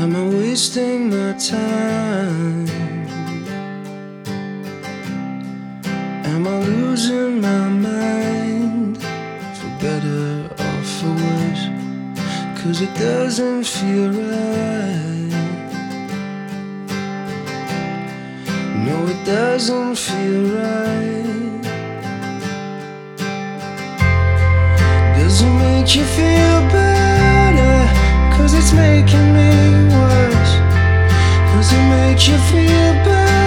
Am I wasting my time? Am I losing my mind? For better or for worse, 'cause it doesn't feel right. No, it doesn't feel right. Does it make you feel better? 'Cause it's making me worse. Does it make you feel better?